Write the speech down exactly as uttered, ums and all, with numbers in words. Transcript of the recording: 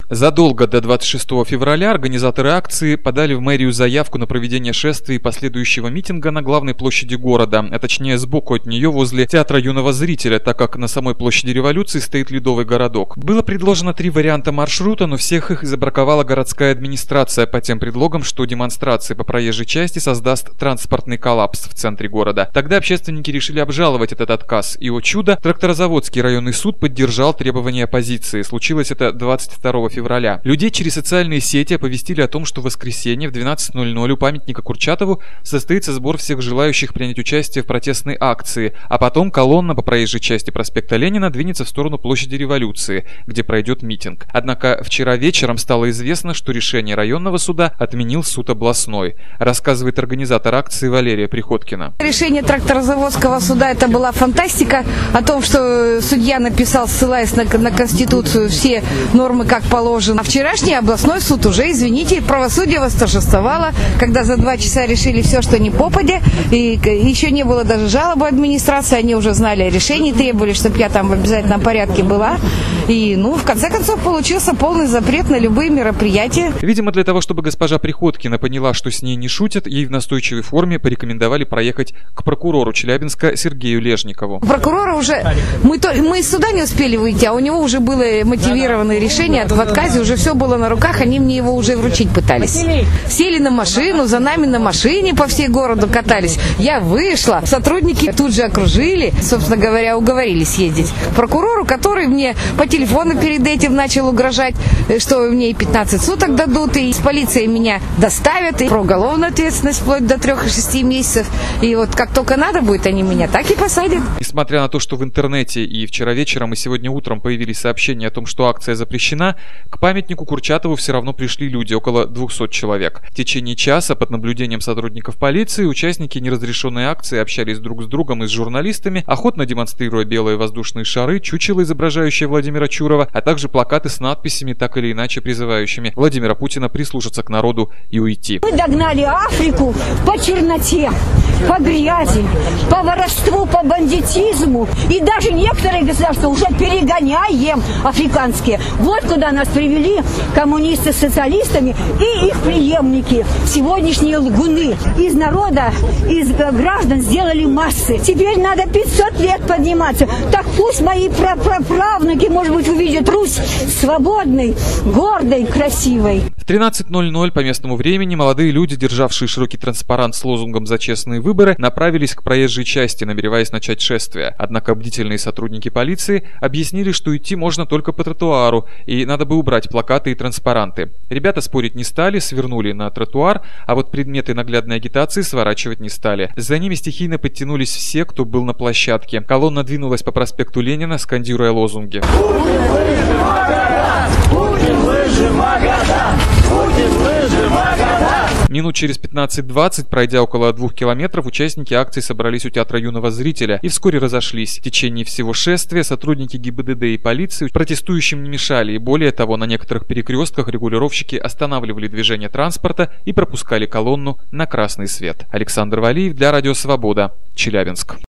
Задолго до двадцать шестого февраля организаторы акции подали в мэрию заявку на проведение шествия и последующего митинга на главной площади города, а точнее сбоку от нее возле театра юного зрителя, так как на самой площади Революции стоит Ледовый городок. Было предложено три варианта маршрута, но всех их забраковала городская администрация по тем предлогам, что демонстрация по проезжей части создаст транспортный коллапс в центре города. Тогда общественники решили обжаловать этот отказ, и, о чудо, Тракторозаводский районный суд поддержал требования оппозиции. Случилось это двадцать второго февраля. Людей через социальные сети оповестили о том, что в воскресенье в двенадцать ноль ноль у памятника Курчатову состоится сбор всех желающих принять участие в протестной акции, а потом колонна по проезжей части проспекта Ленина двинется в сторону площади Революции, где пройдет митинг. Однако вчера вечером стало известно, что решение районного суда отменил суд областной, рассказывает организатор акции Валерия Приходкина. Решение Тракторозаводского суда — это была фантастика о том, что судья написал, ссылаясь на, на Конституцию, все нормы как положено. А вчерашний областной суд уже, извините, правосудие восторжествовало, когда за два часа решили все, что не попадя, и еще не было даже жалобы администрации, они уже знали о решении, требовали, чтобы я там в обязательном порядке была. И, ну, в конце концов, получился полный запрет на любые мероприятия. Видимо, для того, чтобы госпожа Приходкина поняла, что с ней не шутят, ей в настойчивой форме порекомендовали проехать к прокурору Челябинска Сергею Лежникову. Прокурора уже... Мы, то, мы из суда не успели выйти, а у него уже было мотивированное решение в отказе, уже все было на руках, они мне его уже вручить пытались. Сели на машину, за нами на машине по всей городу катались. Я вышла, сотрудники тут же окружили, собственно говоря, уговорили съездить к прокурору, который мне по телефону перед этим начал угрожать, что мне и пятнадцать суток дадут, и с полицией меня доставят, и про уголовную ответственность вплоть до трех и шести месяцев. И вот как только надо будет, они меня так и посадят. Несмотря на то, что в интернете и вчера вечером, и сегодня утром появились сообщения о том, что акция запрещена, к памятнику Курчатову все равно пришли люди, около двухсот человек. В течение часа под наблюдением сотрудников полиции участники неразрешенной акции общались друг с другом и с журналистами, охотно демонстрируя белые воздушные шары, чучело, изображающее Владимира Чурова, а также плакаты с надписями, так или иначе призывающими Владимира Путина прислушаться к народу и уйти. Мы догнали Африку по черноте, по грязи, по воровству, по бандитизму, и даже некоторые государства уже перегоняем африканские. Вот куда нас привели коммунисты с социалистами и их преемники, сегодняшние лгуны. Из народа, из граждан сделали массы. Теперь надо пятьсот лет подниматься. Так пусть мои праправнуки, может быть, увидят Русь свободной, гордой, красивой. В тринадцать ноль ноль по местному времени молодые люди, державшие широкий транспарант с лозунгом «За честные выборы», направились к проезжей части, намереваясь начать шествие. Однако бдительные сотрудники полиции объяснили, что идти можно только по тротуару, и надо бы убрать плакаты и транспаранты. Ребята спорить не стали, свернули на тротуар, а вот предметы наглядной агитации сворачивать не стали. За ними стихийно подтянулись все, кто был на площадке. Колонна двинулась по проспекту Ленина, скандируя лозунги. Минут через пятнадцать-двадцать, пройдя около двух километров, участники акции собрались у театра юного зрителя и вскоре разошлись. В течение всего шествия сотрудники ГИБДД и полиции протестующим не мешали, и более того, на некоторых перекрестках регулировщики останавливали движение транспорта и пропускали колонну на красный свет. Александр Валиев для Радио Свобода, Челябинск.